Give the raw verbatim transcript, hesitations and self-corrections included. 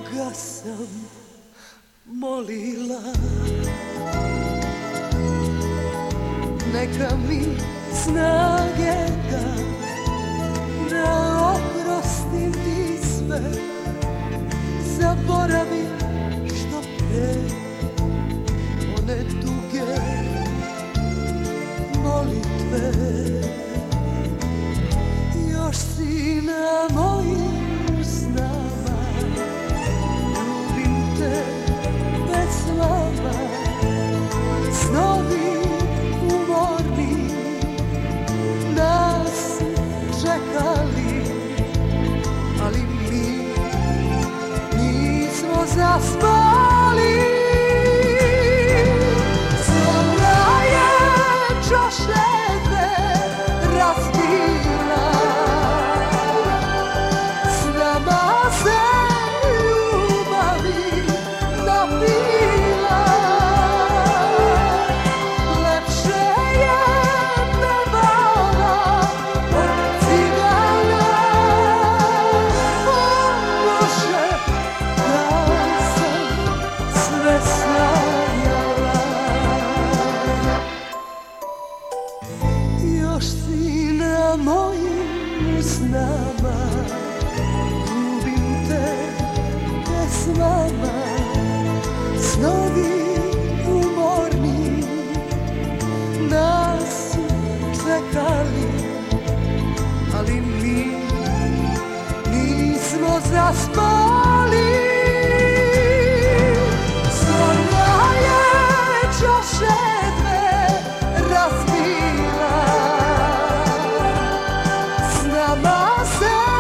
Boga sam molila, neka mi snage da, da oprostim ti sve, zaboravim što pre one duge molitve. Još si na mojim snama, ljubim te pesmama, snovi umorni nas čekali, ali mi nismo zaspali. Zora je čaše dve razbila, s nama se ljubavi napila. Lepše je pevala od cigana. O Bože, da sam sve sanjala. Još si na mojim snama, ljubim te pesmama, snovi umorni nas čekali, ali mi nismo zaspali. Zora je čaše dve razbila, s nama se